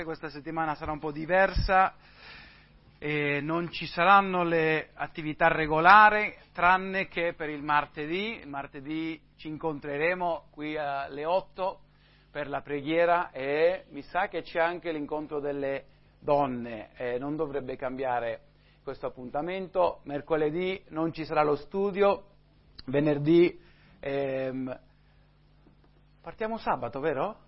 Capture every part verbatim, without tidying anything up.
Questa settimana sarà un po' diversa, e non ci saranno le attività regolari, tranne che per il martedì. Il martedì ci incontreremo qui alle otto per la preghiera e mi sa che c'è anche l'incontro delle donne, eh, non dovrebbe cambiare questo appuntamento. Mercoledì non ci sarà lo studio, venerdì ehm, partiamo sabato, vero?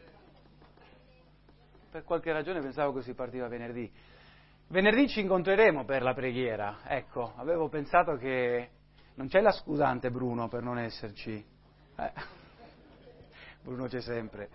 Per qualche ragione pensavo che si partiva venerdì. Venerdì ci incontreremo per la preghiera. Ecco, avevo pensato che non c'è la scusante, Bruno, per non esserci. Eh. Bruno c'è sempre.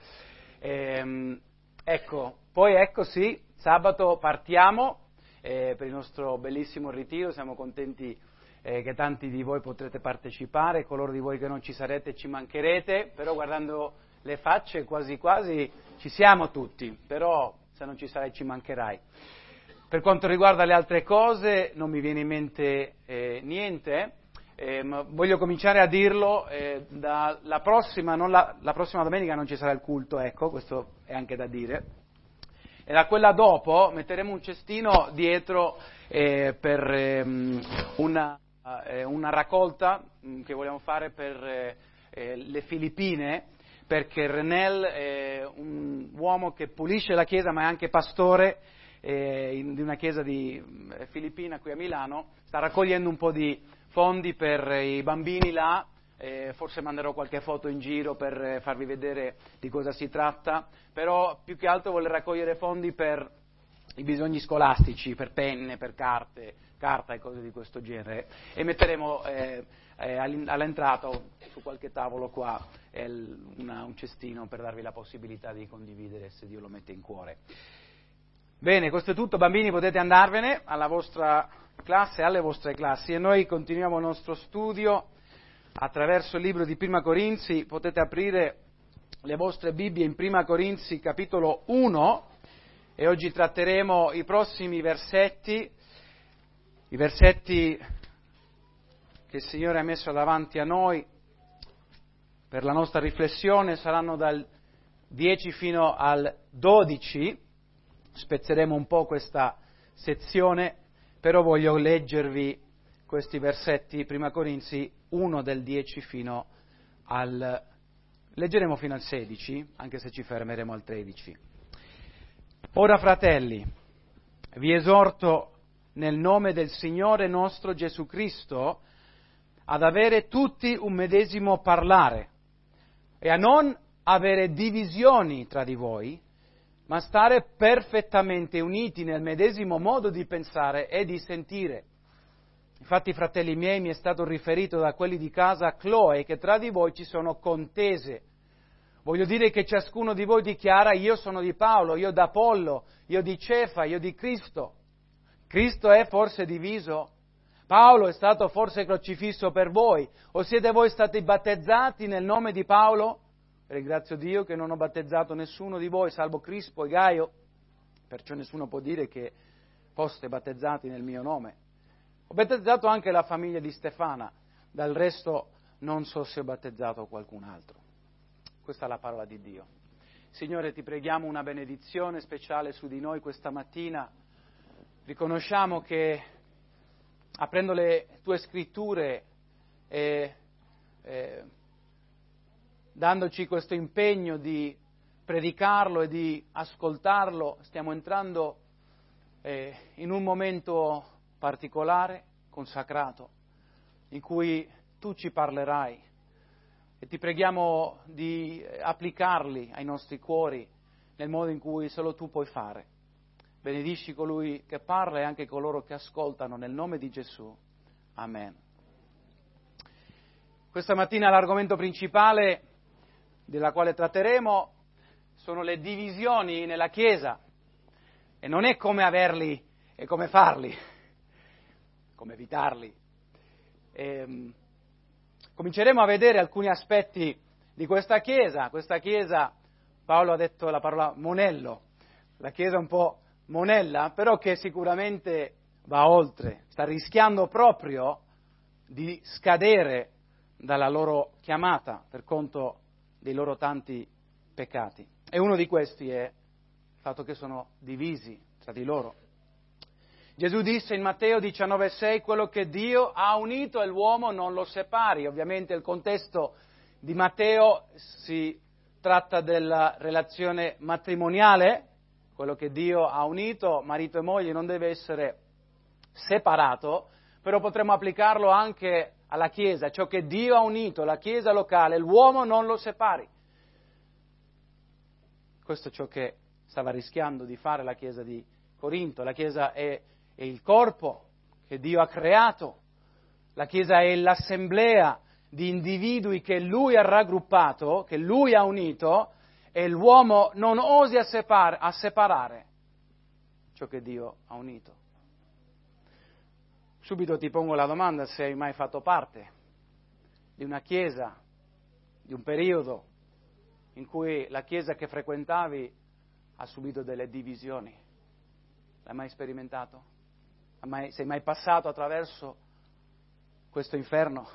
Ehm, ecco, poi ecco sì, sabato partiamo eh, per il nostro bellissimo ritiro. Siamo contenti eh, che tanti di voi potrete partecipare, coloro di voi che non ci sarete ci mancherete, però guardando le facce quasi quasi ci siamo tutti, però se non ci sarai ci mancherai. Per quanto riguarda le altre cose non mi viene in mente eh, niente, eh, ma voglio cominciare a dirlo, eh, dalla prossima, non la, la prossima domenica non ci sarà il culto, ecco, questo è anche da dire, e da quella dopo metteremo un cestino dietro eh, per eh, una, eh, una raccolta mh, che vogliamo fare per eh, eh, le Filippine, perché Renel è un uomo che pulisce la chiesa ma è anche pastore eh, in, di una chiesa di eh, Filippina qui a Milano, sta raccogliendo un po' di fondi per i bambini là, eh, forse manderò qualche foto in giro per eh, farvi vedere di cosa si tratta, però più che altro vuole raccogliere fondi per i bisogni scolastici, per penne, per carte, carta e cose di questo genere, e metteremo eh, eh, all'entrata su qualche tavolo qua eh, una, un cestino per darvi la possibilità di condividere se Dio lo mette in cuore. Bene, questo è tutto, bambini, potete andarvene alla vostra classe, alle vostre classi, e noi continuiamo il nostro studio attraverso il libro di Prima Corinzi. Potete aprire le vostre Bibbie in Prima Corinzi capitolo uno e oggi tratteremo i prossimi versetti, i versetti che il Signore ha messo davanti a noi per la nostra riflessione saranno dal dieci fino al dodici, spezzeremo un po' questa sezione, però voglio leggervi questi versetti, Prima Corinzi uno del dieci fino al... leggeremo fino al sedici, anche se ci fermeremo al tredici. Ora, fratelli, vi esorto nel nome del Signore nostro Gesù Cristo ad avere tutti un medesimo parlare e a non avere divisioni tra di voi, ma stare perfettamente uniti nel medesimo modo di pensare e di sentire. Infatti, fratelli miei, mi è stato riferito da quelli di casa Chloe che tra di voi ci sono contese. Voglio dire che ciascuno di voi dichiara: io sono di Paolo, io d'Apollo, io di Cefa, io di Cristo. Cristo è forse diviso? Paolo è stato forse crocifisso per voi? O siete voi stati battezzati nel nome di Paolo? Ringrazio Dio che non ho battezzato nessuno di voi, salvo Crispo e Gaio, perciò nessuno può dire che foste battezzati nel mio nome. Ho battezzato anche la famiglia di Stefana, dal resto non so se ho battezzato qualcun altro. Questa è la parola di Dio. Signore, ti preghiamo una benedizione speciale su di noi questa mattina. Riconosciamo che aprendo le tue scritture e eh, dandoci questo impegno di predicarlo e di ascoltarlo, stiamo entrando eh, in un momento particolare, consacrato, in cui tu ci parlerai e ti preghiamo di applicarli ai nostri cuori nel modo in cui solo tu puoi fare. Benedisci colui che parla e anche coloro che ascoltano nel nome di Gesù. Amen. Questa mattina l'argomento principale della quale tratteremo sono le divisioni nella Chiesa, e non è come averli e come farli, come evitarli. E, cominceremo a vedere alcuni aspetti di questa Chiesa. Questa Chiesa, Paolo ha detto la parola monello, la Chiesa un po' monella, però che sicuramente va oltre, sta rischiando proprio di scadere dalla loro chiamata per conto dei loro tanti peccati. E uno di questi è fatto che sono divisi tra di loro. Gesù disse in Matteo diciannove sei, quello che Dio ha unito e l'uomo non lo separi. Ovviamente il contesto di Matteo si tratta della relazione matrimoniale, quello che Dio ha unito, marito e moglie, non deve essere separato, però potremmo applicarlo anche alla Chiesa, ciò che Dio ha unito, la Chiesa locale, l'uomo non lo separi. Questo è ciò che stava rischiando di fare la Chiesa di Corinto. La Chiesa è, è il corpo che Dio ha creato, la Chiesa è l'assemblea di individui che Lui ha raggruppato, che Lui ha unito, e l'uomo non osi a, separ- a separare ciò che Dio ha unito. Subito ti pongo la domanda se hai mai fatto parte di una chiesa, di un periodo in cui la chiesa che frequentavi ha subito delle divisioni. L'hai mai sperimentato? Mai, sei mai passato attraverso questo inferno?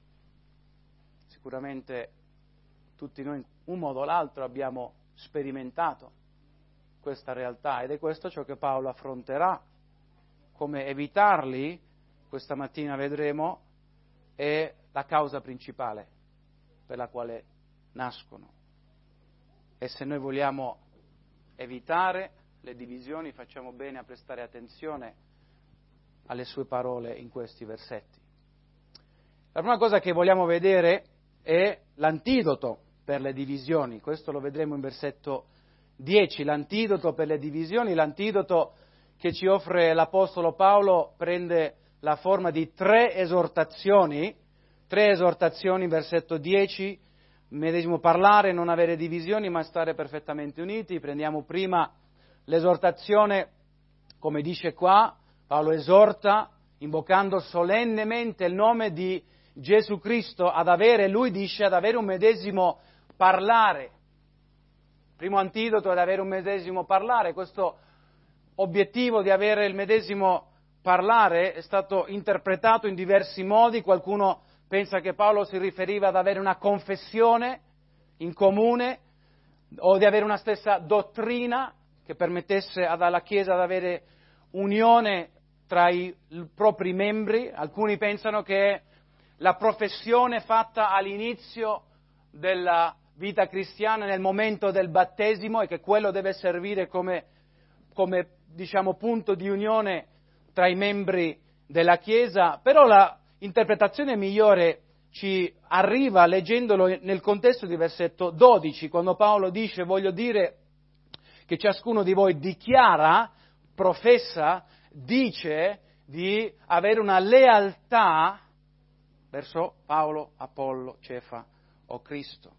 Sicuramente tutti noi in un modo o l'altro abbiamo sperimentato questa realtà ed è questo ciò che Paolo affronterà. Come evitarli, questa mattina vedremo, è la causa principale per la quale nascono. E se noi vogliamo evitare le divisioni, facciamo bene a prestare attenzione alle sue parole in questi versetti. La prima cosa che vogliamo vedere è l'antidoto per le divisioni. Questo lo vedremo in versetto dieci. L'antidoto per le divisioni, l'antidoto che ci offre l'Apostolo Paolo prende la forma di tre esortazioni, tre esortazioni, versetto dieci, medesimo parlare, non avere divisioni, ma stare perfettamente uniti. Prendiamo prima l'esortazione, come dice qua, Paolo esorta, invocando solennemente il nome di Gesù Cristo, ad avere, lui dice, ad avere un medesimo parlare. Primo antidoto è ad avere un medesimo parlare. Questo obiettivo di avere il medesimo parlare è stato interpretato in diversi modi. Qualcuno pensa che Paolo si riferiva ad avere una confessione in comune o di avere una stessa dottrina che permettesse alla Chiesa di avere unione tra i propri membri. Alcuni pensano che la professione fatta all'inizio della vita cristiana, nel momento del battesimo, e che quello deve servire come, come diciamo, punto di unione tra i membri della Chiesa, però la interpretazione migliore ci arriva leggendolo nel contesto di versetto dodici, quando Paolo dice: voglio dire che ciascuno di voi dichiara, professa, dice di avere una lealtà verso Paolo, Apollo, Cefa o Cristo.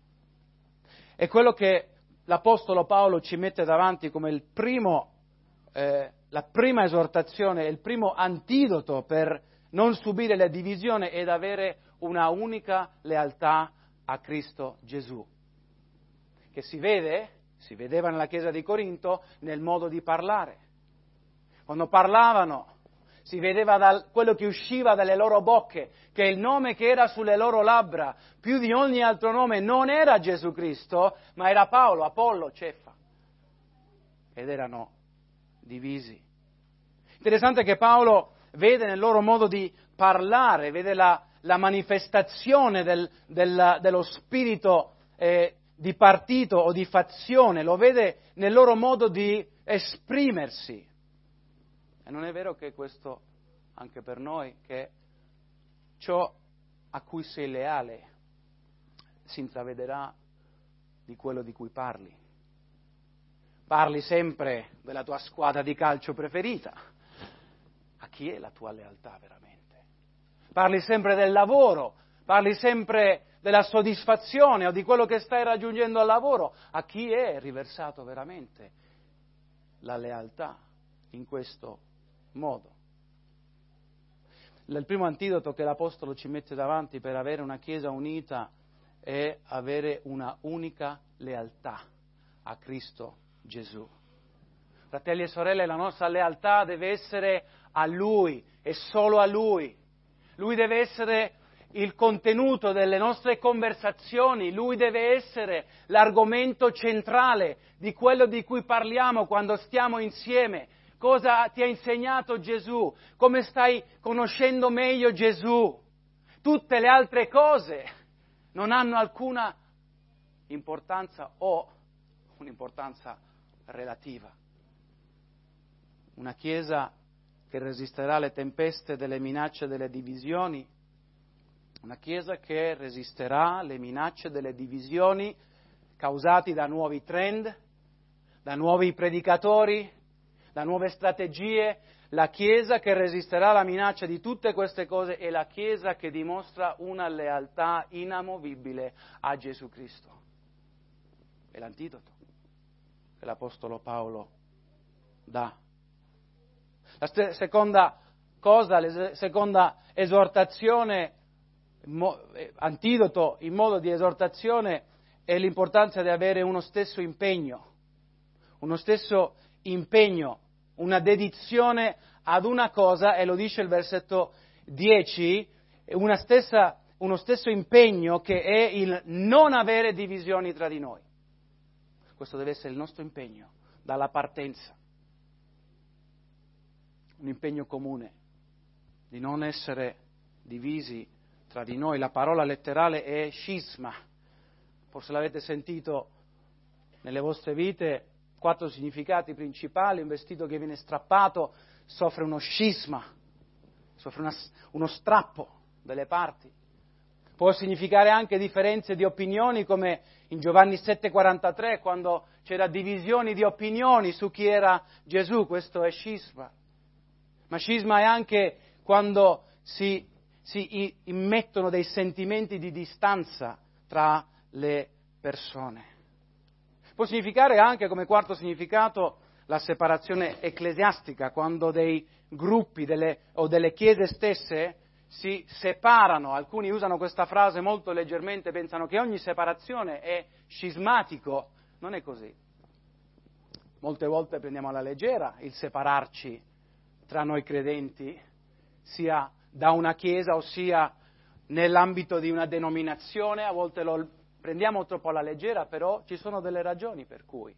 È quello che l'Apostolo Paolo ci mette davanti come il primo, eh, la prima esortazione, il primo antidoto per non subire la divisione ed avere una unica lealtà a Cristo Gesù, che si vede, si vedeva nella chiesa di Corinto nel modo di parlare. Quando parlavano si vedeva da quello che usciva dalle loro bocche, che il nome che era sulle loro labbra, più di ogni altro nome, non era Gesù Cristo, ma era Paolo, Apollo, Cefa. Ed erano divisi. Interessante che Paolo vede nel loro modo di parlare, vede la, la manifestazione del, del, dello spirito eh, di partito o di fazione, lo vede nel loro modo di esprimersi. E non è vero che questo, anche per noi, che ciò a cui sei leale si intravederà di quello di cui parli. Parli sempre della tua squadra di calcio preferita. A chi è la tua lealtà veramente? Parli sempre del lavoro, parli sempre della soddisfazione o di quello che stai raggiungendo al lavoro. A chi è riversato veramente la lealtà in questo modo? Il primo antidoto che l'Apostolo ci mette davanti per avere una Chiesa unita è avere una unica lealtà a Cristo Gesù. Fratelli e sorelle, la nostra lealtà deve essere a Lui e solo a Lui. Lui deve essere il contenuto delle nostre conversazioni, Lui deve essere l'argomento centrale di quello di cui parliamo quando stiamo insieme. Cosa ti ha insegnato Gesù? Come stai conoscendo meglio Gesù? Tutte le altre cose non hanno alcuna importanza o un'importanza relativa. Una Chiesa che resisterà alle tempeste delle minacce e delle divisioni, una Chiesa che resisterà alle minacce delle divisioni causate da nuovi trend, da nuovi predicatori, da nuove strategie. La Chiesa che resisterà alla minaccia di tutte queste cose è la Chiesa che dimostra una lealtà inamovibile a Gesù Cristo. È l'antidoto che l'Apostolo Paolo dà. La st- seconda cosa, la seconda esortazione, mo, eh, antidoto in modo di esortazione è l'importanza di avere uno stesso impegno, uno stesso impegno, una dedizione ad una cosa, e lo dice il versetto dieci, una stessa, uno stesso impegno che è il non avere divisioni tra di noi. Questo deve essere il nostro impegno dalla partenza. Un impegno comune, di non essere divisi tra di noi. La parola letterale è scisma. Forse l'avete sentito nelle vostre vite, quattro significati principali. Un vestito che viene strappato soffre uno scisma, soffre una, uno strappo delle parti. Può significare anche differenze di opinioni, come in Giovanni sette quarantatré, quando c'era divisioni di opinioni su chi era Gesù. Questo è scisma. Ma scisma è anche quando si, si immettono dei sentimenti di distanza tra le persone. Può significare anche, come quarto significato, la separazione ecclesiastica, quando dei gruppi delle, o delle chiese stesse si separano. Alcuni usano questa frase molto leggermente, pensano che ogni separazione è scismatico. Non è così. Molte volte prendiamo alla leggera il separarci tra noi credenti, sia da una chiesa o sia nell'ambito di una denominazione. A volte lo prendiamo troppo alla leggera, però ci sono delle ragioni per cui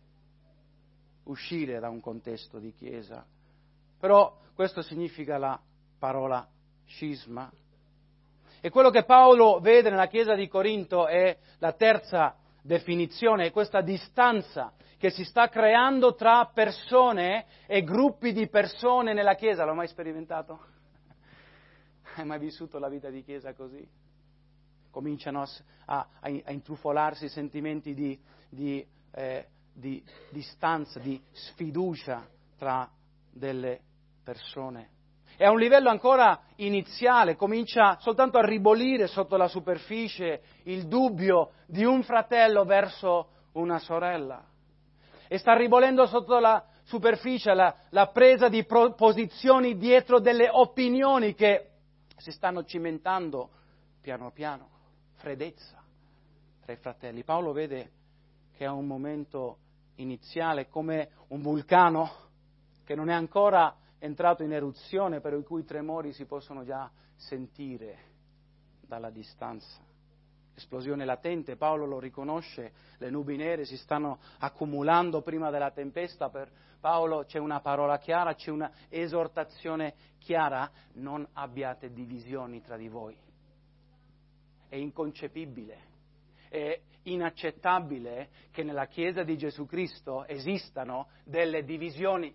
uscire da un contesto di chiesa. Però questo significa la parola scisma. E quello che Paolo vede nella chiesa di Corinto è la terza definizione, è questa distanza che si sta creando tra persone e gruppi di persone nella chiesa. L'ho mai sperimentato? Hai mai vissuto la vita di chiesa così? Cominciano a, a, a intrufolarsi sentimenti di, di, eh, di distanza, di sfiducia tra delle persone. E a un livello ancora iniziale comincia soltanto a ribollire sotto la superficie il dubbio di un fratello verso una sorella. E sta ribollendo sotto la superficie la, la presa di pro, posizioni dietro delle opinioni che si stanno cimentando piano piano. Freddezza tra i fratelli. Paolo vede che è un momento iniziale, come un vulcano che non è ancora entrato in eruzione, per i cui tremori si possono già sentire dalla distanza. Esplosione latente, Paolo lo riconosce, le nubi nere si stanno accumulando prima della tempesta. Per Paolo c'è una parola chiara, c'è una esortazione chiara: non abbiate divisioni tra di voi. È inconcepibile, è inaccettabile che nella Chiesa di Gesù Cristo esistano delle divisioni.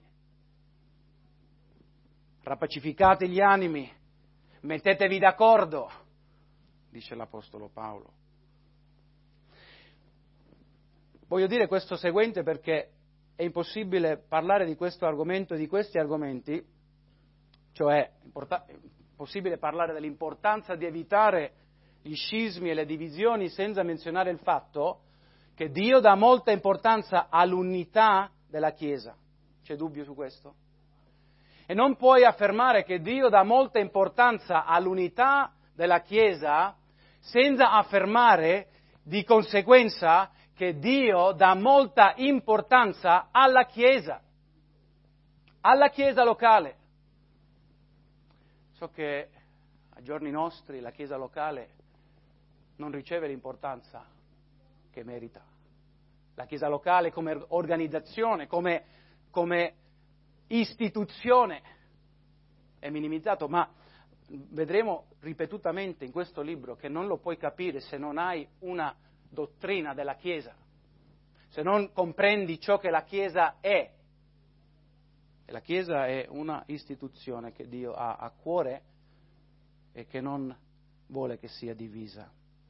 Rapacificate gli animi, mettetevi d'accordo, dice l'Apostolo Paolo. Voglio dire questo seguente perché è impossibile parlare di questo argomento e di questi argomenti, cioè è impossibile parlare dell'importanza di evitare gli scismi e le divisioni senza menzionare il fatto che Dio dà molta importanza all'unità della Chiesa. C'è dubbio su questo? E non puoi affermare che Dio dà molta importanza all'unità della Chiesa senza affermare di conseguenza che Dio dà molta importanza alla Chiesa, alla Chiesa locale. So che ai giorni nostri la Chiesa locale non riceve l'importanza che merita. La Chiesa locale come organizzazione, come, come istituzione è minimizzato, ma vedremo ripetutamente in questo libro che non lo puoi capire se non hai una dottrina della Chiesa, se non comprendi ciò che la Chiesa è. E la Chiesa è una istituzione che Dio ha a cuore e che non vuole che sia divisa.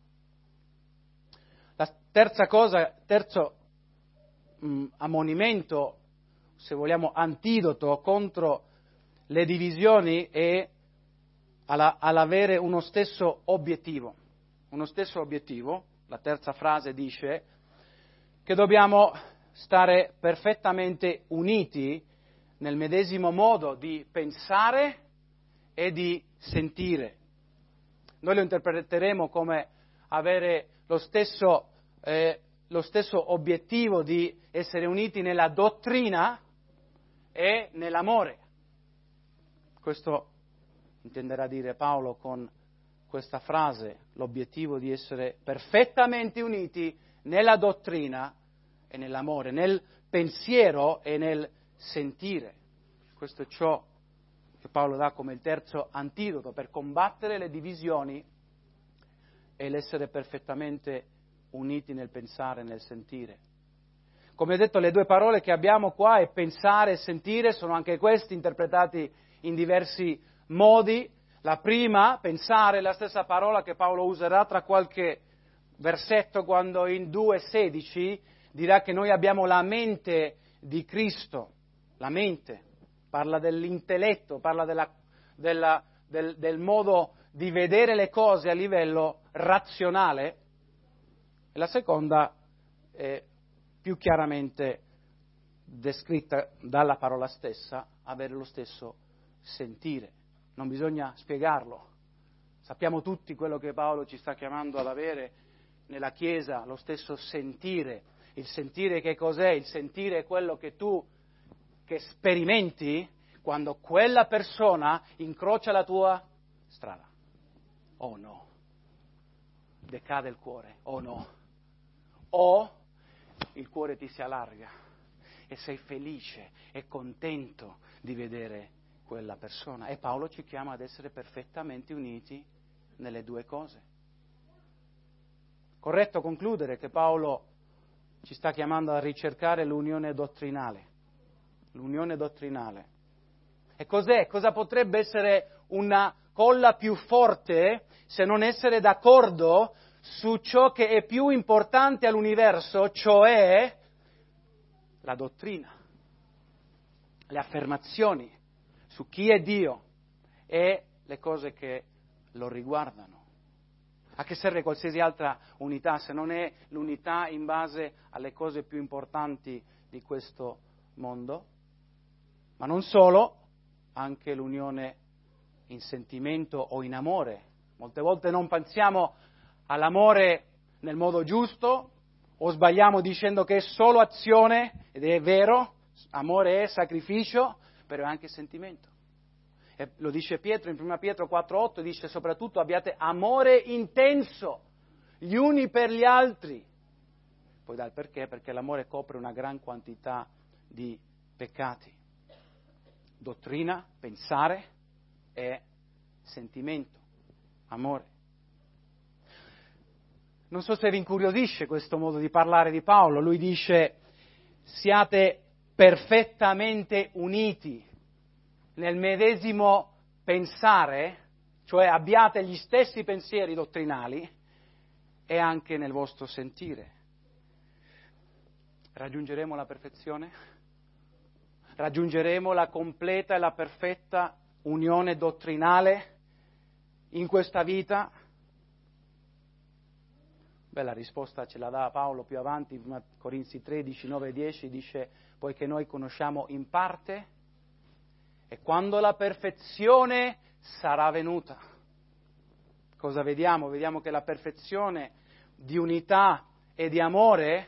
La terza cosa, terzo mh, ammonimento, se vogliamo, antidoto contro le divisioni è alla, all'avere uno stesso obiettivo. Uno stesso obiettivo, la terza frase dice che dobbiamo stare perfettamente uniti nel medesimo modo di pensare e di sentire. Noi lo interpreteremo come avere lo stesso, eh, lo stesso obiettivo di essere uniti nella dottrina e nell'amore. Questo intenderà dire Paolo con questa frase, l'obiettivo di essere perfettamente uniti nella dottrina e nell'amore, nel pensiero e nel sentire. Questo è ciò che Paolo dà come il terzo antidoto per combattere le divisioni e l'essere perfettamente uniti nel pensare e nel sentire. Come detto, le due parole che abbiamo qua, è pensare e sentire, sono anche questi interpretati in diversi modi. La prima, pensare, è la stessa parola che Paolo userà tra qualche versetto quando in due sedici dirà che noi abbiamo la mente di Cristo. La mente parla dell'intelletto, parla della, della, del, del modo di vedere le cose a livello razionale, e la seconda è più chiaramente descritta dalla parola stessa, avere lo stesso sentire. Non bisogna spiegarlo. Sappiamo tutti quello che Paolo ci sta chiamando ad avere nella Chiesa, lo stesso sentire. Il sentire che cos'è? Il sentire è quello che tu che sperimenti quando quella persona incrocia la tua strada. Oh no, decade il cuore, oh no. O il cuore ti si allarga e sei felice e contento di vedere quella persona. E Paolo ci chiama ad essere perfettamente uniti nelle due cose. Corretto concludere che Paolo ci sta chiamando a ricercare l'unione dottrinale. L'unione dottrinale. E cos'è? Cosa potrebbe essere una colla più forte se non essere d'accordo su ciò che è più importante all'universo, cioè la dottrina, le affermazioni su chi è Dio e le cose che lo riguardano. A che serve qualsiasi altra unità se non è l'unità in base alle cose più importanti di questo mondo? Ma non solo, anche l'unione in sentimento o in amore. Molte volte non pensiamo all'amore nel modo giusto o sbagliamo dicendo che è solo azione, ed è vero, amore è sacrificio, però è anche sentimento. E lo dice Pietro in prima Pietro quattro otto, dice soprattutto abbiate amore intenso gli uni per gli altri. Poi dà il perché, perché l'amore copre una gran quantità di peccati. Dottrina, pensare e sentimento, amore. Non so se vi incuriosisce questo modo di parlare di Paolo. Lui dice siate perfettamente uniti nel medesimo pensare, cioè abbiate gli stessi pensieri dottrinali e anche nel vostro sentire. Raggiungeremo la perfezione? Raggiungeremo la completa e la perfetta unione dottrinale in questa vita? Beh, la risposta ce la dà Paolo più avanti, in Corinzi tredici, nove e dieci, dice poiché noi conosciamo in parte e quando la perfezione sarà venuta. Cosa vediamo? Vediamo che la perfezione di unità e di amore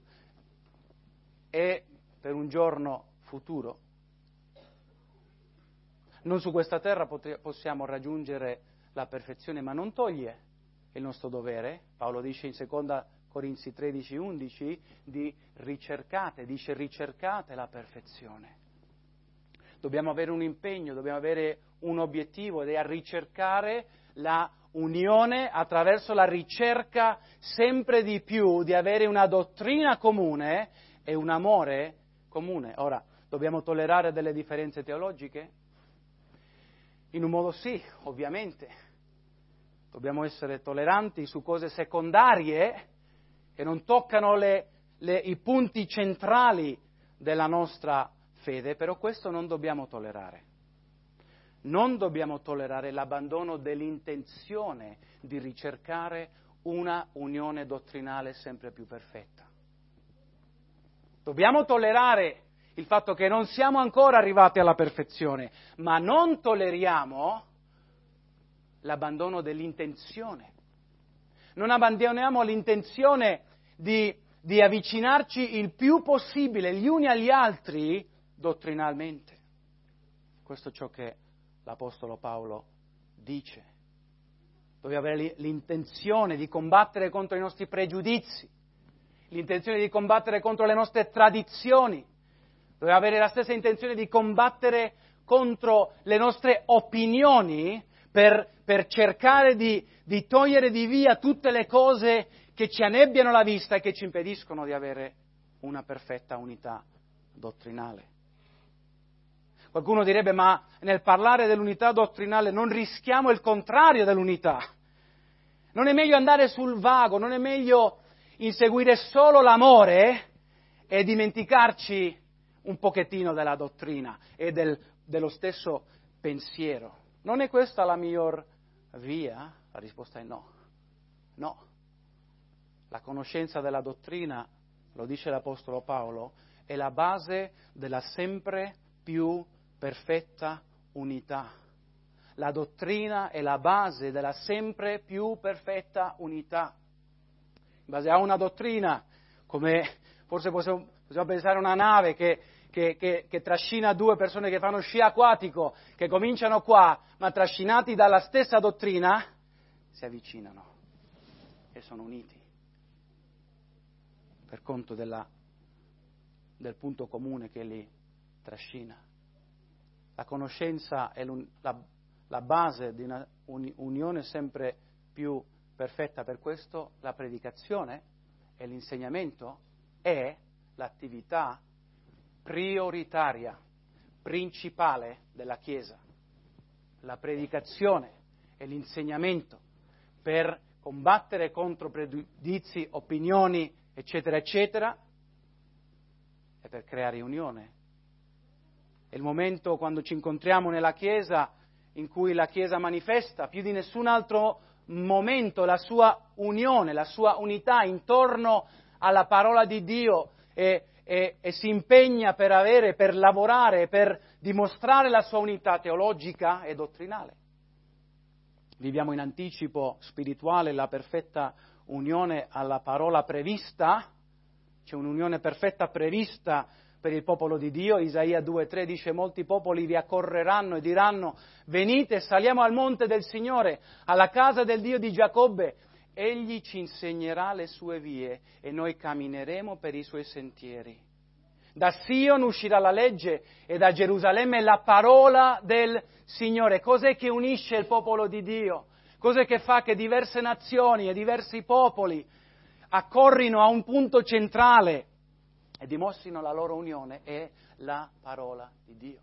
è per un giorno futuro. Non su questa terra possiamo raggiungere la perfezione, ma non toglie il nostro dovere. Paolo dice in seconda Corinzi tredici undici di ricercate, dice ricercate la perfezione. Dobbiamo avere un impegno, dobbiamo avere un obiettivo ed è a ricercare la unione attraverso la ricerca sempre di più di avere una dottrina comune e un amore comune. Ora, dobbiamo tollerare delle differenze teologiche? In un modo sì, ovviamente. Dobbiamo essere tolleranti su cose secondarie che non toccano le, le, i punti centrali della nostra fede, però questo non dobbiamo tollerare. Non dobbiamo tollerare l'abbandono dell'intenzione di ricercare una unione dottrinale sempre più perfetta. Dobbiamo tollerare il fatto che non siamo ancora arrivati alla perfezione, ma non tolleriamo l'abbandono dell'intenzione. Non abbandoniamo l'intenzione di, di avvicinarci il più possibile gli uni agli altri dottrinalmente. Questo è ciò che l'Apostolo Paolo dice. Dobbiamo avere l'intenzione di combattere contro i nostri pregiudizi, l'intenzione di combattere contro le nostre tradizioni. Dobbiamo avere la stessa intenzione di combattere contro le nostre opinioni per, per cercare di, di togliere di via tutte le cose che ci annebbiano la vista e che ci impediscono di avere una perfetta unità dottrinale. Qualcuno direbbe, ma nel parlare dell'unità dottrinale non rischiamo il contrario dell'unità? Non è meglio andare sul vago, non è meglio inseguire solo l'amore e dimenticarci un pochettino della dottrina e del, dello stesso pensiero? Non è questa la miglior via? La risposta è no. No. La conoscenza della dottrina, lo dice l'Apostolo Paolo, è la base della sempre più perfetta unità. La dottrina è la base della sempre più perfetta unità. In base a una dottrina, come forse possiamo, possiamo pensare a una nave che, che, che, che trascina due persone che fanno sci acquatico, che cominciano qua, ma trascinati dalla stessa dottrina, si avvicinano e sono uniti per conto della, del punto comune che li trascina. La conoscenza è la, la base di una unione sempre più perfetta, per questo la predicazione e l'insegnamento è l'attività prioritaria, principale della Chiesa. La predicazione e l'insegnamento per combattere contro pregiudizi, opinioni, eccetera, eccetera, e per creare unione. È il momento quando ci incontriamo nella Chiesa in cui la Chiesa manifesta più di nessun altro momento la sua unione, la sua unità intorno alla parola di Dio e, e, e si impegna per avere, per lavorare, per dimostrare la sua unità teologica e dottrinale. Viviamo in anticipo spirituale la perfetta unione alla parola prevista. C'è un'unione perfetta prevista per il popolo di Dio. Isaia due tre dice: molti popoli vi accorreranno e diranno: venite, saliamo al monte del Signore, alla casa del Dio di Giacobbe. Egli ci insegnerà le sue vie e noi cammineremo per i suoi sentieri. Da Sion uscirà la legge e da Gerusalemme la parola del Signore. Cos'è che unisce il popolo di Dio? Cos'è che fa che diverse nazioni e diversi popoli accorrino a un punto centrale e dimostrino la loro unione? È la parola di Dio.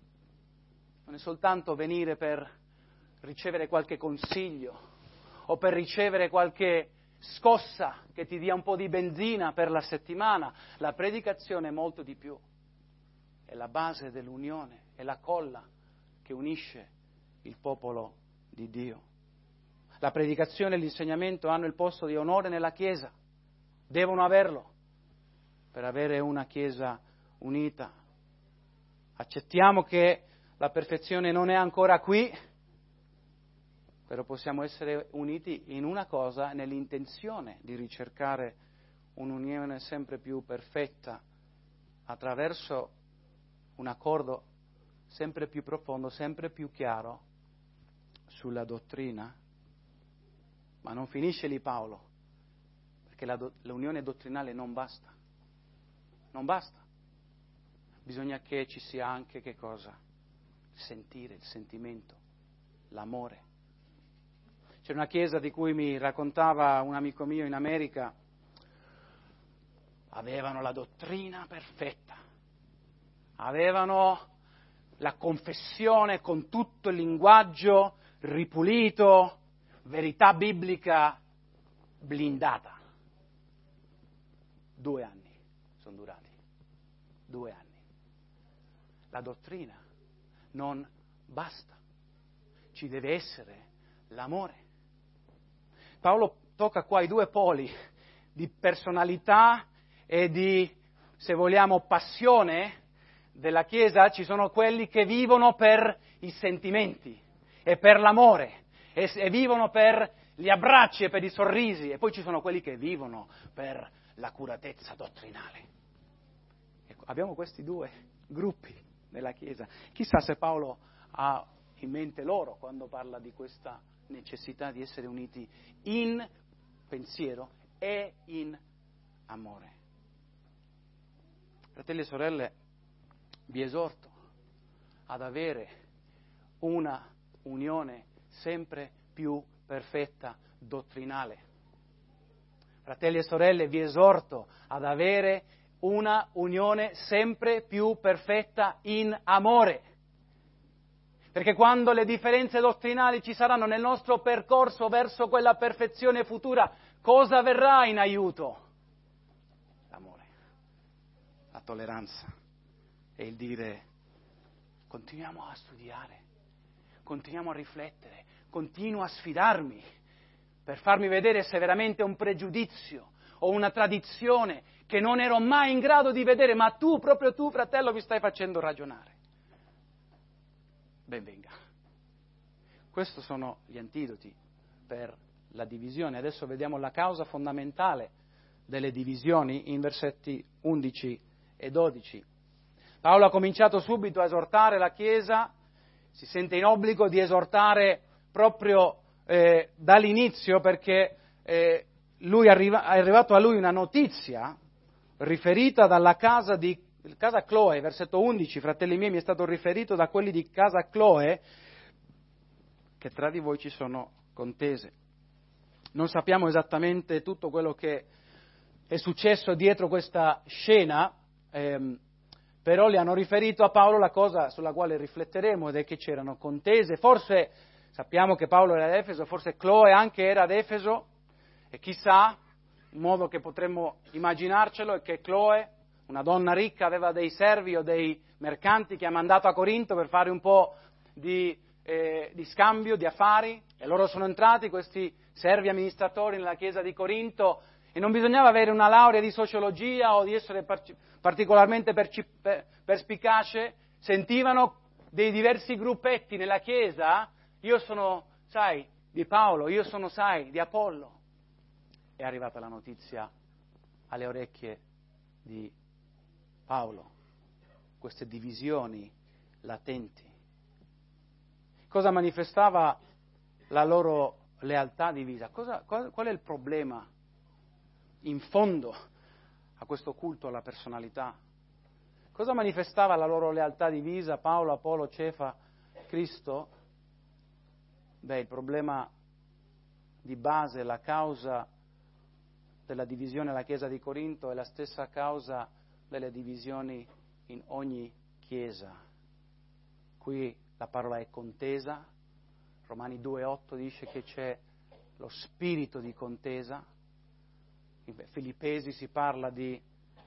Non è soltanto venire per ricevere qualche consiglio o per ricevere qualche scossa che ti dia un po' di benzina per la settimana. La predicazione è molto di più. È la base dell'unione, è la colla che unisce il popolo di Dio. La predicazione e l'insegnamento hanno il posto di onore nella Chiesa, devono averlo per avere una Chiesa unita. Accettiamo che la perfezione non è ancora qui, però possiamo essere uniti in una cosa, nell'intenzione di ricercare un'unione sempre più perfetta attraverso un accordo sempre più profondo, sempre più chiaro sulla dottrina, ma non finisce lì Paolo, perché la do- l'unione dottrinale non basta, non basta, bisogna che ci sia anche che cosa? Il sentire, il sentimento, l'amore. C'è una chiesa di cui mi raccontava un amico mio in America, avevano la dottrina perfetta, avevano la confessione con tutto il linguaggio ripulito, verità biblica blindata. Due anni sono durati, due anni. La dottrina non basta, ci deve essere l'amore. Paolo tocca qua i due poli di personalità e di, se vogliamo, passione della Chiesa. Ci sono quelli che vivono per i sentimenti e per l'amore e, e vivono per gli abbracci e per i sorrisi, e poi ci sono quelli che vivono per l'accuratezza dottrinale. Ecco, abbiamo questi due gruppi nella Chiesa. Chissà se Paolo ha in mente loro quando parla di questa necessità di essere uniti in pensiero e in amore. Fratelli e sorelle, vi esorto ad avere una unione sempre più perfetta dottrinale. Fratelli e sorelle, vi esorto ad avere una unione sempre più perfetta in amore. Perché quando le differenze dottrinali ci saranno nel nostro percorso verso quella perfezione futura, cosa verrà in aiuto? L'amore, la tolleranza e il dire continuiamo a studiare, continuiamo a riflettere, continuo a sfidarmi per farmi vedere se veramente è un pregiudizio o una tradizione che non ero mai in grado di vedere, ma tu, proprio tu, fratello, mi stai facendo ragionare. Ben venga. Questi sono gli antidoti per la divisione. Adesso vediamo la causa fondamentale delle divisioni in versetti undici e dodici. Paolo ha cominciato subito a esortare la Chiesa, si sente in obbligo di esortare proprio eh, dall'inizio, perché eh, lui arriva, è arrivato a lui una notizia riferita dalla casa di casa Cloe, versetto undici, fratelli miei, mi è stato riferito da quelli di casa Cloe che tra di voi ci sono contese. Non sappiamo esattamente tutto quello che è successo dietro questa scena, ehm, però le hanno riferito a Paolo la cosa sulla quale rifletteremo, ed è che c'erano contese. Forse sappiamo che Paolo era ad Efeso, forse Cloe anche era ad Efeso, e chissà, un modo che potremmo immaginarcelo è che Cloe, una donna ricca, aveva dei servi o dei mercanti che ha mandato a Corinto per fare un po' di, eh, di scambio, di affari, e loro sono entrati, questi servi amministratori, nella chiesa di Corinto, e non bisognava avere una laurea di sociologia o di essere par- particolarmente perci- per- perspicace, sentivano dei diversi gruppetti nella chiesa, io sono, sai, di Paolo, io sono, sai, di Apollo. È arrivata la notizia alle orecchie di Paolo, queste divisioni latenti. Cosa manifestava la loro lealtà divisa? Cosa, qual, qual è il problema in fondo a questo culto alla personalità? Cosa manifestava la loro lealtà divisa, Paolo, Apollo, Cefa, Cristo? Beh, il problema di base, la causa della divisione alla Chiesa di Corinto è la stessa causa delle divisioni in ogni Chiesa. Qui la parola è contesa, Romani due otto dice che c'è lo spirito di contesa, in Filippesi si parla di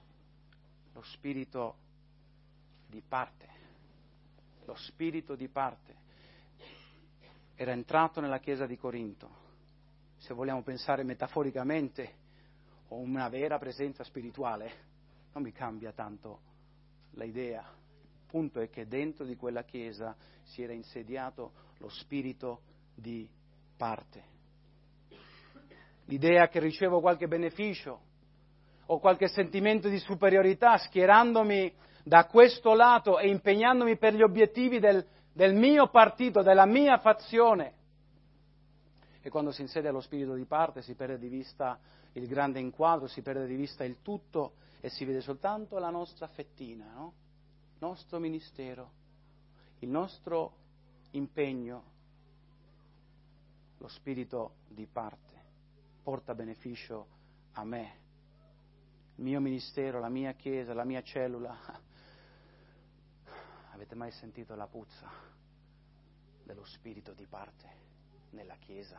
lo spirito di parte, lo spirito di parte era entrato nella Chiesa di Corinto, se vogliamo pensare metaforicamente, o una vera presenza spirituale. Non mi cambia tanto l'idea. Il punto è che dentro di quella Chiesa si era insediato lo spirito di parte. L'idea che ricevo qualche beneficio o qualche sentimento di superiorità schierandomi da questo lato e impegnandomi per gli obiettivi del, del mio partito, della mia fazione, E quando si insedia lo spirito di parte si perde di vista il grande inquadro, si perde di vista il tutto e si vede soltanto la nostra fettina, no? Il nostro ministero, il nostro impegno. Lo spirito di parte porta beneficio a me, il mio ministero, la mia chiesa, la mia cellula. Avete mai sentito la puzza dello spirito di parte nella chiesa?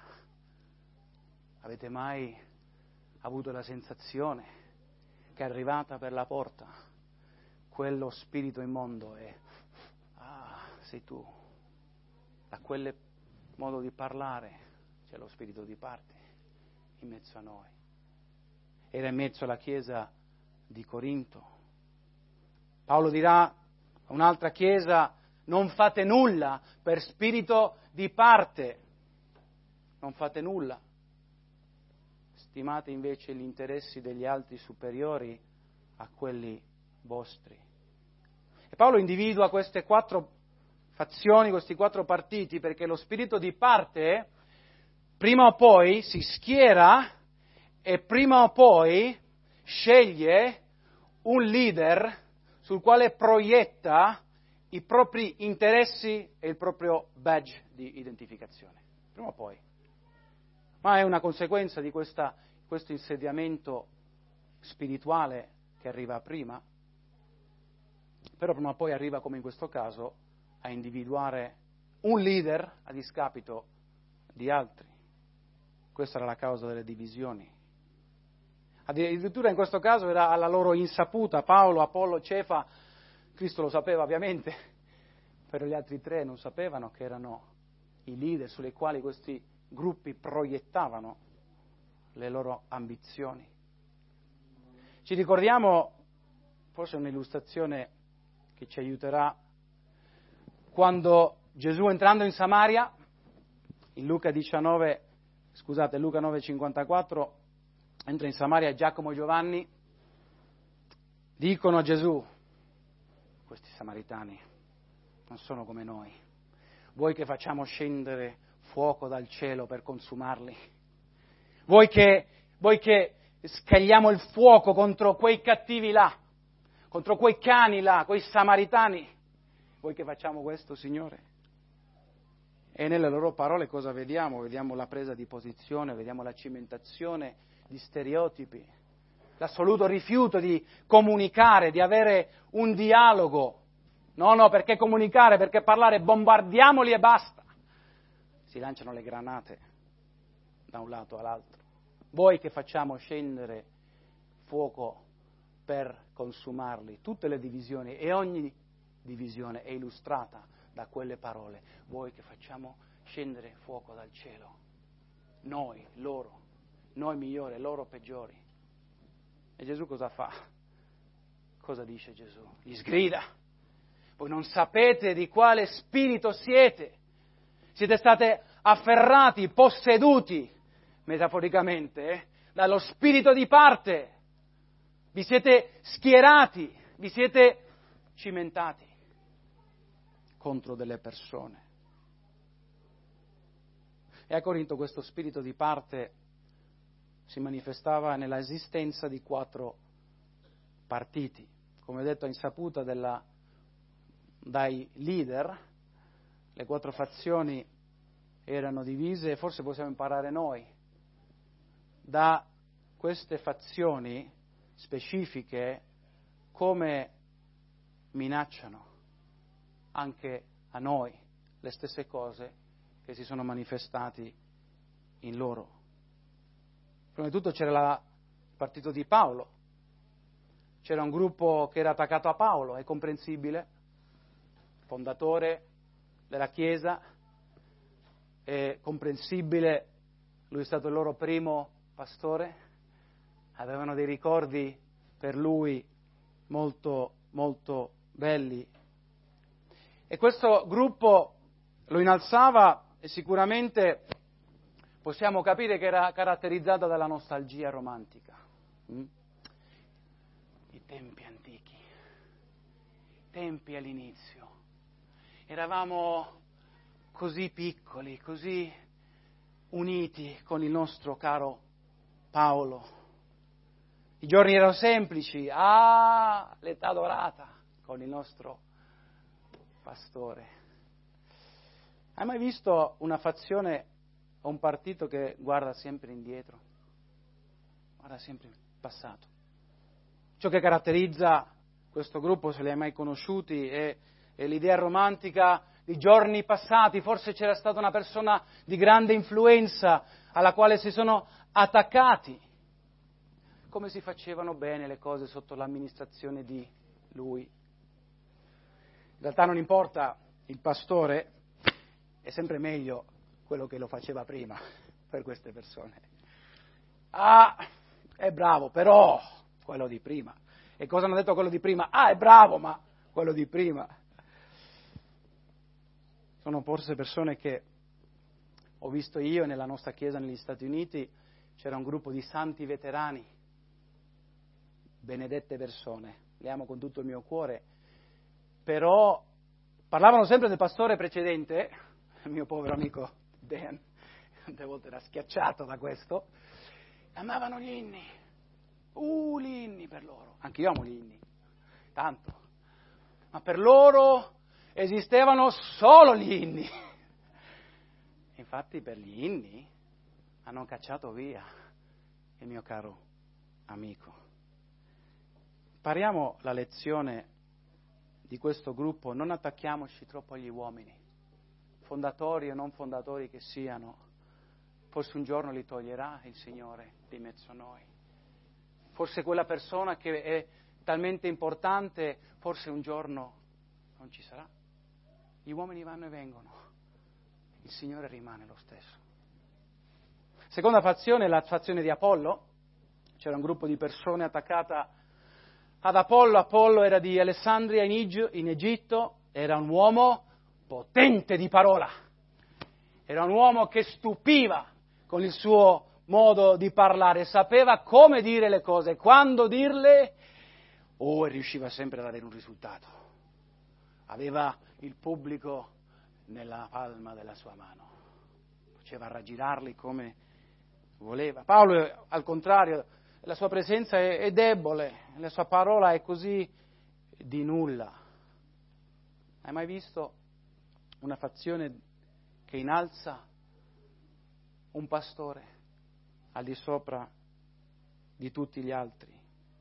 Avete mai avuto la sensazione che è arrivata per la porta quello spirito immondo e ah, sei tu? Da quel modo di parlare c'è lo spirito di parte in mezzo a noi. Era in mezzo alla chiesa di Corinto. Paolo dirà a un'altra chiesa: non fate nulla per spirito di parte, non fate nulla. Stimate invece gli interessi degli altri superiori a quelli vostri. E Paolo individua queste quattro fazioni, questi quattro partiti, perché lo spirito di parte prima o poi si schiera e prima o poi sceglie un leader sul quale proietta i propri interessi e il proprio badge di identificazione. Prima o poi. Ma è una conseguenza di questa, questo insediamento spirituale che arriva prima, però prima o poi arriva, come in questo caso, a individuare un leader a discapito di altri. Questa era la causa delle divisioni. Addirittura in questo caso era alla loro insaputa. Paolo, Apollo, Cefa, Cristo lo sapeva ovviamente, però gli altri tre non sapevano che erano i leader sulle quali questi gruppi proiettavano le loro ambizioni. Ci ricordiamo, forse un'illustrazione che ci aiuterà, quando Gesù, entrando in Samaria, in Luca diciannove, scusate, Luca nove cinquantaquattro, entra in Samaria, Giacomo e Giovanni dicono a Gesù: questi samaritani non sono come noi, vuoi che facciamo scendere fuoco dal cielo per consumarli? Vuoi che, vuoi che scagliamo il fuoco contro quei cattivi là, contro quei cani là, quei samaritani? Vuoi che facciamo questo, Signore? E nelle loro parole cosa vediamo? Vediamo la presa di posizione, vediamo la cimentazione di stereotipi, l'assoluto rifiuto di comunicare, di avere un dialogo. No, no, perché comunicare, perché parlare, bombardiamoli e basta. Si lanciano le granate da un lato all'altro. Vuoi che facciamo scendere fuoco per consumarli? Tutte le divisioni e ogni divisione è illustrata da quelle parole. Vuoi che facciamo scendere fuoco dal cielo? Noi, loro, noi migliori, loro peggiori. E Gesù cosa fa? Cosa dice Gesù? Gli sgrida: voi non sapete di quale spirito siete. Siete stati afferrati, posseduti, metaforicamente, eh, dallo spirito di parte. Vi siete schierati, vi siete cimentati contro delle persone. E a Corinto questo spirito di parte si manifestava nell'esistenza di quattro partiti, come detto a insaputa della, dai leader. Le quattro fazioni erano divise, e forse possiamo imparare noi da queste fazioni specifiche come minacciano anche a noi le stesse cose che si sono manifestati in loro. Prima di tutto c'era la, il partito di Paolo, c'era un gruppo che era attaccato a Paolo, è comprensibile, fondatore della Chiesa, è comprensibile, lui è stato il loro primo pastore, avevano dei ricordi per lui molto, molto belli. E questo gruppo lo innalzava e sicuramente possiamo capire che era caratterizzata dalla nostalgia romantica. Mm? I tempi antichi, i tempi all'inizio. Eravamo così piccoli, così uniti con il nostro caro Paolo. I giorni erano semplici, ah, l'età dorata con il nostro pastore. Hai mai visto una fazione o un partito che guarda sempre indietro? Guarda sempre il passato. Ciò che caratterizza questo gruppo, se li hai mai conosciuti, è, è l'idea romantica di giorni passati. Forse c'era stata una persona di grande influenza alla quale si sono attaccati. Come si facevano bene le cose sotto l'amministrazione di lui. In realtà non importa il pastore, è sempre meglio quello che lo faceva prima per queste persone. Ah, è bravo, però quello di prima. E cosa hanno detto quello di prima? Ah, è bravo, ma quello di prima. Sono forse persone che ho visto io nella nostra chiesa negli Stati Uniti, c'era un gruppo di santi veterani, benedette persone, le amo con tutto il mio cuore, però parlavano sempre del pastore precedente, il mio povero amico Dan, tante volte era schiacciato da questo, amavano gli inni, uh, gli inni per loro, anche io amo gli inni, tanto, ma per loro esistevano solo gli inni, infatti per gli inni hanno cacciato via il mio caro amico. Impariamo la lezione di questo gruppo, non attacchiamoci troppo agli uomini, fondatori o non fondatori che siano, forse un giorno li toglierà il Signore di mezzo a noi, forse quella persona che è talmente importante, forse un giorno non ci sarà, gli uomini vanno e vengono, il Signore rimane lo stesso. Seconda fazione è la fazione di Apollo, c'era un gruppo di persone attaccata ad Apollo. Apollo era di Alessandria in Egitto, era un uomo potente di parola, era un uomo che stupiva con il suo modo di parlare, sapeva come dire le cose, quando dirle, oh, e riusciva sempre ad avere un risultato. Aveva il pubblico nella palma della sua mano, faceva raggirarli come voleva. Paolo, al contrario, la sua presenza è, è debole, la sua parola è così di nulla. Hai mai visto una fazione che innalza un pastore al di sopra di tutti gli altri?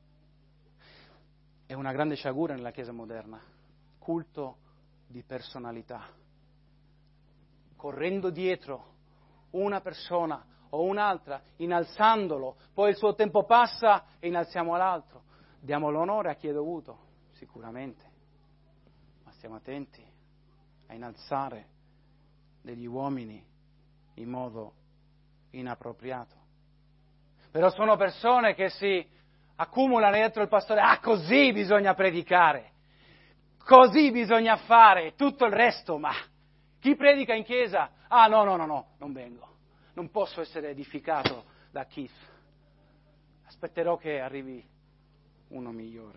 È una grande sciagura nella Chiesa moderna, culto di personalità, correndo dietro una persona o un'altra, innalzandolo, poi il suo tempo passa e innalziamo l'altro. Diamo l'onore a chi è dovuto, sicuramente, ma stiamo attenti a innalzare degli uomini in modo inappropriato. Però sono persone che si accumulano dietro il pastore, ah, così bisogna predicare, così bisogna fare, tutto il resto, ma chi predica in chiesa? Ah, no, no, no, no, non vengo. Non posso essere edificato da Keith. Aspetterò che arrivi uno migliore.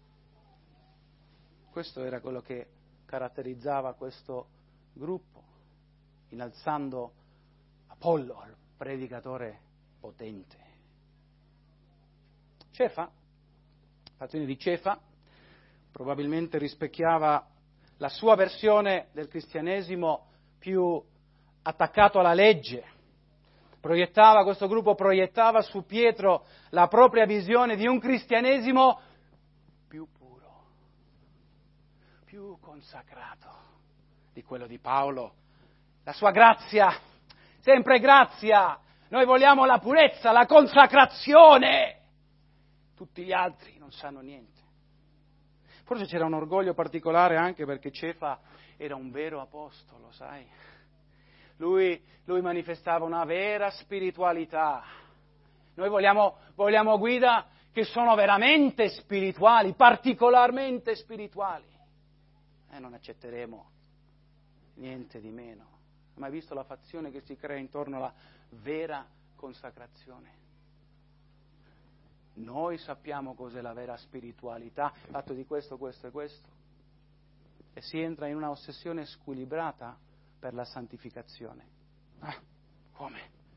Questo era quello che caratterizzava questo gruppo, innalzando Apollo, il predicatore potente. Cefa, la fazione di Cefa, probabilmente rispecchiava la sua versione del cristianesimo più attaccato alla legge. Proiettava, questo gruppo proiettava su Pietro la propria visione di un cristianesimo più puro, più consacrato di quello di Paolo. La sua grazia, sempre grazia, noi vogliamo la purezza, la consacrazione. Tutti gli altri non sanno niente. Forse c'era un orgoglio particolare anche perché Cefa era un vero apostolo, sai? Lui, lui manifestava una vera spiritualità. Noi vogliamo, vogliamo guida che sono veramente spirituali, particolarmente spirituali. E non accetteremo niente di meno. Hai mai visto la fazione che si crea intorno alla vera consacrazione? Noi sappiamo cos'è la vera spiritualità, fatto di questo, questo e questo. E si entra in una ossessione squilibrata per la santificazione. Ah, come?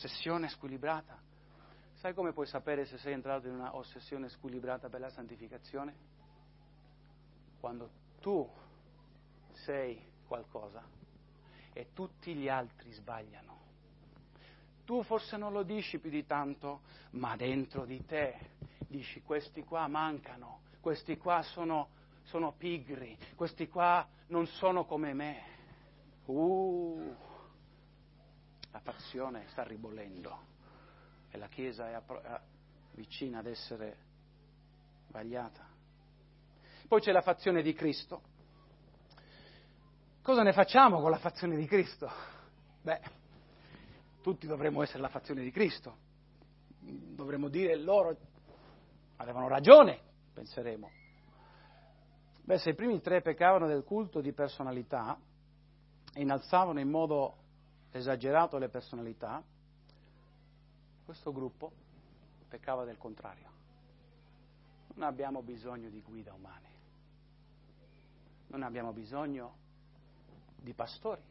Ossessione squilibrata. Sai come puoi sapere se sei entrato in una ossessione squilibrata per la santificazione? Quando tu sei qualcosa e tutti gli altri sbagliano. Tu forse non lo dici più di tanto, ma dentro di te dici questi qua mancano, questi qua sono, sono pigri, questi qua non sono come me. Uh, la fazione sta ribollendo e la Chiesa è appro- è vicina ad essere vagliata. Poi c'è la fazione di Cristo. Cosa ne facciamo con la fazione di Cristo? Beh, tutti dovremmo essere la fazione di Cristo. Dovremmo dire loro avevano ragione, penseremo. Beh, se i primi tre peccavano del culto di personalità e innalzavano in modo esagerato le personalità, questo gruppo peccava del contrario. Non abbiamo bisogno di guida umane, non abbiamo bisogno di pastori.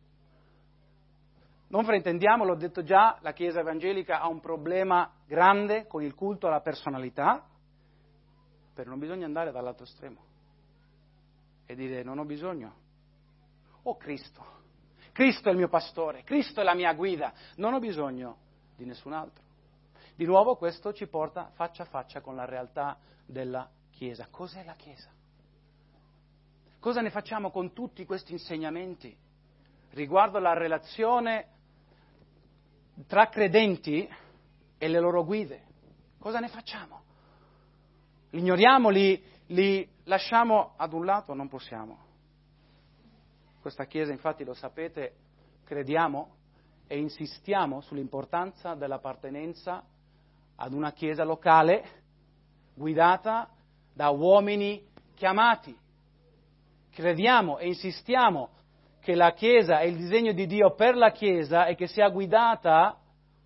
Non fraintendiamo, l'ho detto già, la Chiesa evangelica ha un problema grande con il culto alla personalità, però non bisogna andare dall'altro estremo e dire non ho bisogno. Oh Cristo, Cristo è il mio pastore, Cristo è la mia guida, non ho bisogno di nessun altro. Di nuovo questo ci porta faccia a faccia con la realtà della Chiesa. Cos'è la Chiesa? Cosa ne facciamo con tutti questi insegnamenti riguardo la relazione tra credenti e le loro guide? Cosa ne facciamo? Li ignoriamo, li, li lasciamo ad un lato? Non possiamo. Questa Chiesa, infatti, lo sapete, crediamo e insistiamo sull'importanza dell'appartenenza ad una Chiesa locale guidata da uomini chiamati. Crediamo e insistiamo che la Chiesa è il disegno di Dio per la Chiesa e che sia guidata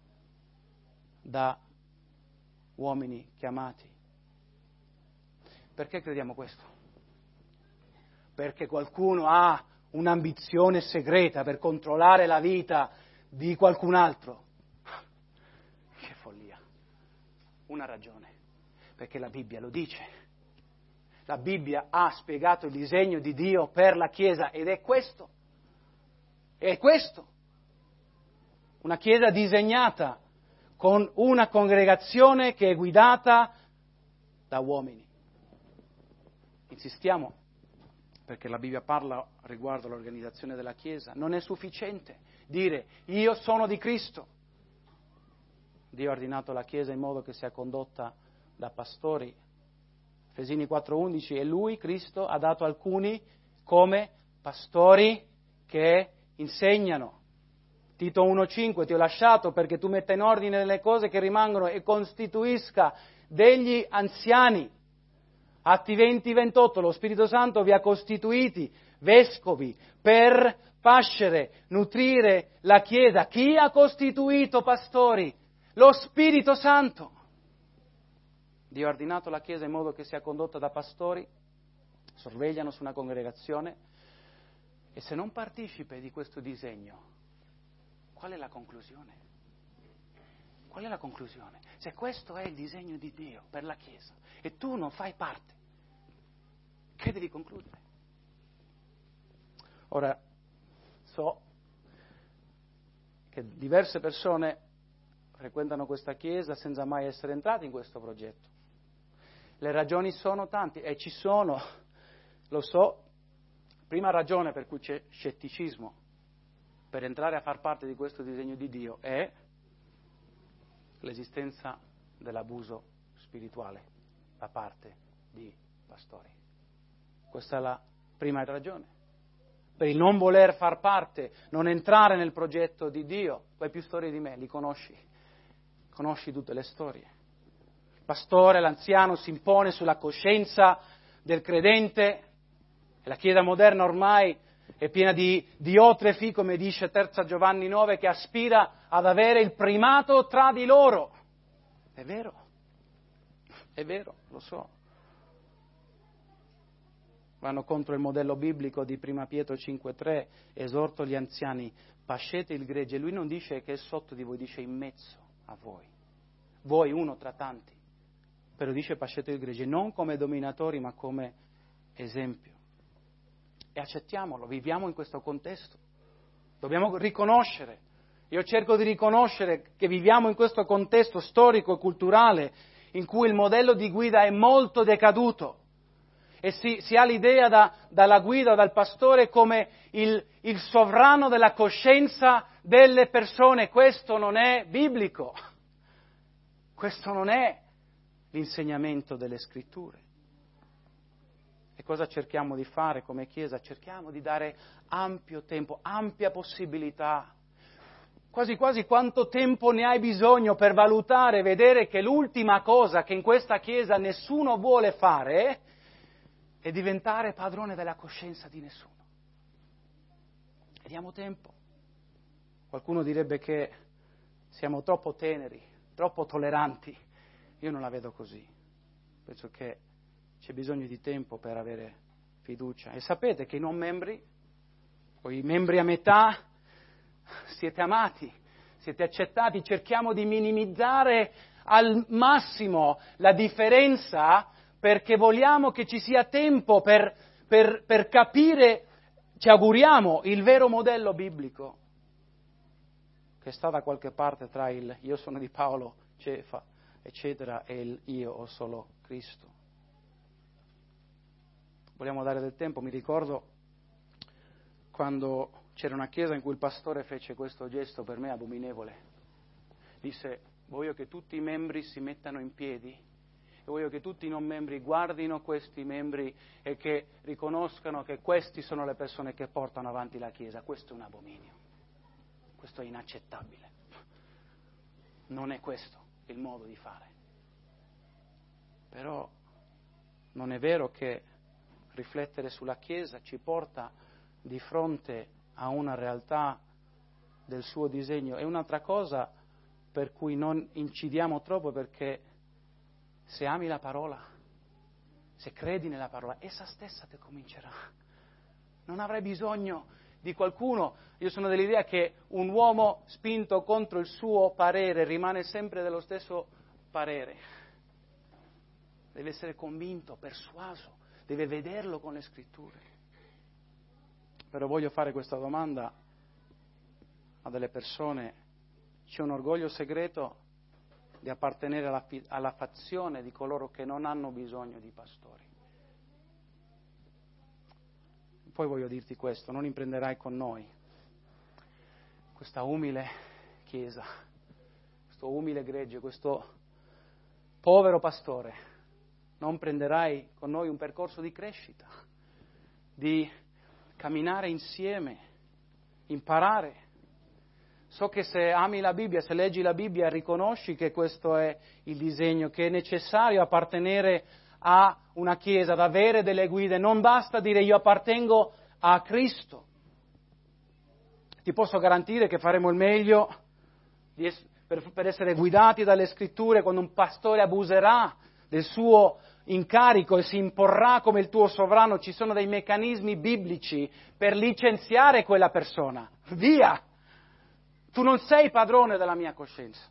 da uomini chiamati. Perché crediamo questo? Perché qualcuno ha un'ambizione segreta per controllare la vita di qualcun altro. Che follia. Una ragione. Perché la Bibbia lo dice. La Bibbia ha spiegato il disegno di Dio per la Chiesa ed è questo. È questo. Una Chiesa disegnata con una congregazione che è guidata da uomini. Insistiamo perché la Bibbia parla riguardo all'organizzazione della Chiesa. Non è sufficiente dire io sono di Cristo. Dio ha ordinato la Chiesa in modo che sia condotta da pastori. Efesini quattro undici, e Lui, Cristo, ha dato alcuni come pastori che insegnano. Tito uno cinque, ti ho lasciato perché tu metta in ordine le cose che rimangono e costituisca degli anziani. Atti venti ventotto, lo Spirito Santo vi ha costituiti vescovi per pascere, nutrire la Chiesa. Chi ha costituito pastori? Lo Spirito Santo. Dio ha ordinato la Chiesa in modo che sia condotta da pastori, sorvegliano su una congregazione, e se non partecipi di questo disegno, qual è la conclusione? Qual è la conclusione? Se questo è il disegno di Dio per la Chiesa e tu non fai parte, che devi concludere? Ora, so che diverse persone frequentano questa Chiesa senza mai essere entrati in questo progetto. Le ragioni sono tante e ci sono, lo so, prima ragione per cui c'è scetticismo per entrare a far parte di questo disegno di Dio è l'esistenza dell'abuso spirituale da parte di pastori. Questa è la prima ragione. Per il non voler far parte, non entrare nel progetto di Dio. Tu hai più storie di me, li conosci, conosci tutte le storie. Il pastore, l'anziano si impone sulla coscienza del credente e la Chiesa moderna ormai è piena di diotrefi, come dice terza Giovanni nove, che aspira ad avere il primato tra di loro. È vero, è vero, lo so. vanno contro il modello biblico di Prima Pietro cinque tre, esorto gli anziani, pascete il gregge. Lui non dice che è sotto di voi, dice in mezzo a voi. Voi uno tra tanti, però dice pascete il gregge, non come dominatori ma come esempio. E accettiamolo, viviamo in questo contesto. Dobbiamo riconoscere, io cerco di riconoscere che viviamo in questo contesto storico e culturale in cui il modello di guida è molto decaduto e si, si ha l'idea da, dalla guida, dal pastore come il, il sovrano della coscienza delle persone. Questo non è biblico, questo non è l'insegnamento delle Scritture. E cosa cerchiamo di fare come Chiesa? Cerchiamo di dare ampio tempo, ampia possibilità, quasi quasi quanto tempo ne hai bisogno per valutare, vedere che l'ultima cosa che in questa Chiesa nessuno vuole fare è diventare padrone della coscienza di nessuno. E diamo tempo. Qualcuno direbbe che siamo troppo teneri, troppo tolleranti. Io non la vedo così. Penso che c'è bisogno di tempo per avere fiducia. E sapete che i non membri, o i membri a metà, siete amati, siete accettati. Cerchiamo di minimizzare al massimo la differenza perché vogliamo che ci sia tempo per, per, per capire, ci auguriamo, il vero modello biblico che sta da qualche parte tra il io sono di Paolo, Cefa, eccetera, e il io ho solo Cristo. Vogliamo dare del tempo. Mi ricordo quando c'era una chiesa in cui il pastore fece questo gesto per me abominevole. Disse, voglio che tutti i membri si mettano in piedi e voglio che tutti i non membri guardino questi membri e che riconoscano che questi sono le persone che portano avanti la chiesa. Questo è un abominio. Questo è inaccettabile. Non è questo il modo di fare. Però non è vero che riflettere sulla Chiesa ci porta di fronte a una realtà del suo disegno. È un'altra cosa per cui non incidiamo troppo, perché se ami la parola, se credi nella parola, essa stessa ti comincerà. Non avrai bisogno di qualcuno. Io sono dell'idea che un uomo spinto contro il suo parere rimane sempre dello stesso parere. Deve essere convinto, persuaso, deve vederlo con le Scritture. Però voglio fare questa domanda a delle persone. C'è un orgoglio segreto di appartenere alla, alla fazione di coloro che non hanno bisogno di pastori. Poi voglio dirti questo, non imprenderai con noi questa umile Chiesa, questo umile gregge, questo povero pastore. Non prenderai con noi un percorso di crescita, di camminare insieme, imparare. So che se ami la Bibbia, se leggi la Bibbia, riconosci che questo è il disegno, che è necessario appartenere a una Chiesa, ad avere delle guide. Non basta dire io appartengo a Cristo. Ti posso garantire che faremo il meglio di es- per, per essere guidati dalle Scritture. Quando un pastore abuserà del suo incarico e si imporrà come il tuo sovrano, ci sono dei meccanismi biblici per licenziare quella persona. Via! Tu non sei padrone della mia coscienza.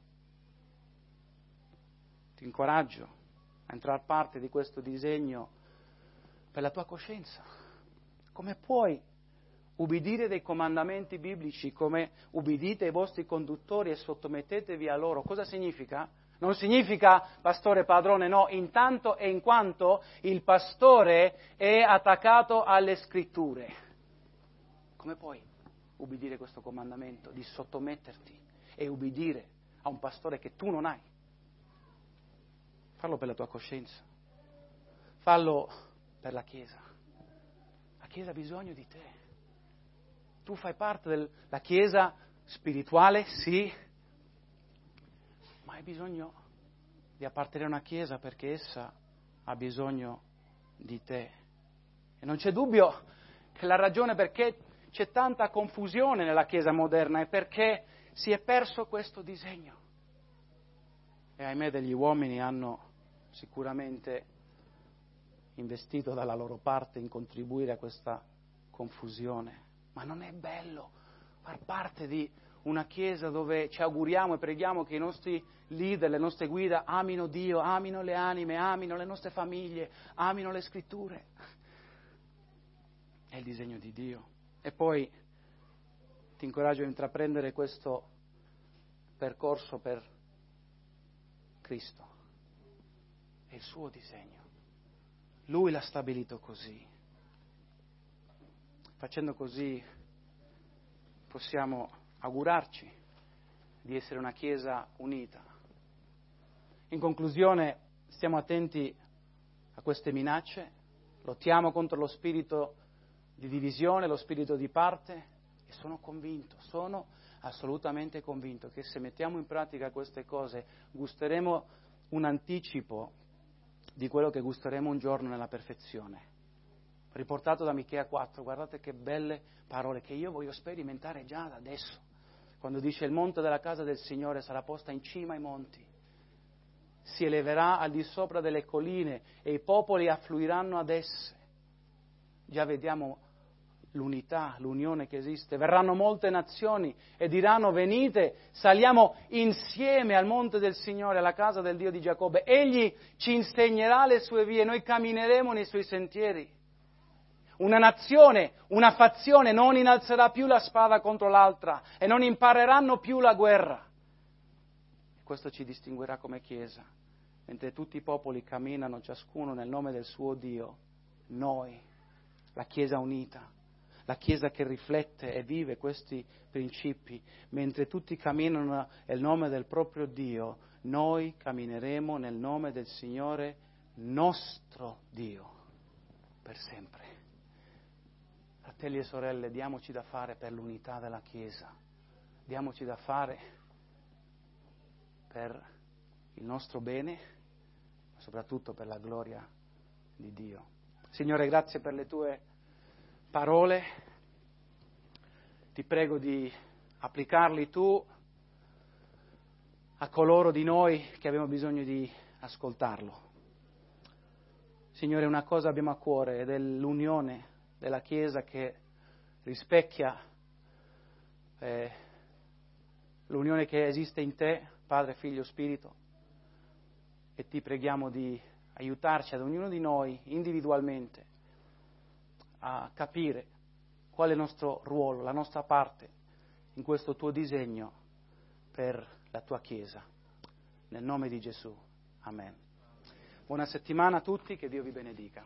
Ti incoraggio a entrare parte di questo disegno per la tua coscienza. Come puoi ubbidire dei comandamenti biblici, come ubbidite ai vostri conduttori e sottomettetevi a loro? Cosa significa? Non significa pastore padrone, no, intanto e in quanto il pastore è attaccato alle Scritture. Come puoi ubbidire questo comandamento di sottometterti e ubbidire a un pastore che tu non hai? Fallo per la tua coscienza, fallo per la Chiesa. La Chiesa ha bisogno di te. Tu fai parte della Chiesa spirituale, sì, ma hai bisogno di appartenere a una Chiesa perché essa ha bisogno di te. E non c'è dubbio che la ragione perché c'è tanta confusione nella Chiesa moderna è perché si è perso questo disegno. E ahimè degli uomini hanno sicuramente investito dalla loro parte in contribuire a questa confusione. Ma non è bello far parte di una chiesa dove ci auguriamo e preghiamo che i nostri leader, le nostre guide amino Dio, amino le anime, amino le nostre famiglie, amino le scritture. È il disegno di Dio. E poi ti incoraggio a intraprendere questo percorso per Cristo. È il suo disegno. Lui l'ha stabilito così. Facendo così possiamo augurarci di essere una Chiesa unita. In conclusione, stiamo attenti a queste minacce, lottiamo contro lo spirito di divisione, lo spirito di parte, e sono convinto, sono assolutamente convinto che se mettiamo in pratica queste cose gusteremo un anticipo di quello che gusteremo un giorno nella perfezione. Riportato da Michea quattro, guardate che belle parole che io voglio sperimentare già da adesso, quando dice: il monte della casa del Signore sarà posta in cima ai monti, si eleverà al di sopra delle colline e i popoli affluiranno ad esse. Già vediamo l'unità, l'unione che esiste. Verranno molte nazioni e diranno: venite, saliamo insieme al monte del Signore, alla casa del Dio di Giacobbe. Egli ci insegnerà le sue vie, noi cammineremo nei suoi sentieri. Una nazione, una fazione non innalzerà più la spada contro l'altra e non impareranno più la guerra. Questo ci distinguerà come Chiesa. Mentre tutti i popoli camminano ciascuno nel nome del suo Dio, noi, la Chiesa unita, la Chiesa che riflette e vive questi principi, mentre tutti camminano nel nome del proprio Dio, noi cammineremo nel nome del Signore nostro Dio per sempre. Fratelli e sorelle, diamoci da fare per l'unità della Chiesa, diamoci da fare per il nostro bene, ma soprattutto per la gloria di Dio. Signore, grazie per le tue parole, ti prego di applicarli tu a coloro di noi che abbiamo bisogno di ascoltarlo. Signore, una cosa abbiamo a cuore ed è l'unione della Chiesa che rispecchia eh, l'unione che esiste in te, Padre, Figlio, Spirito, e ti preghiamo di aiutarci ad ognuno di noi individualmente a capire qual è il nostro ruolo, la nostra parte in questo tuo disegno per la tua Chiesa. Nel nome di Gesù. Amen. Buona settimana a tutti, che Dio vi benedica.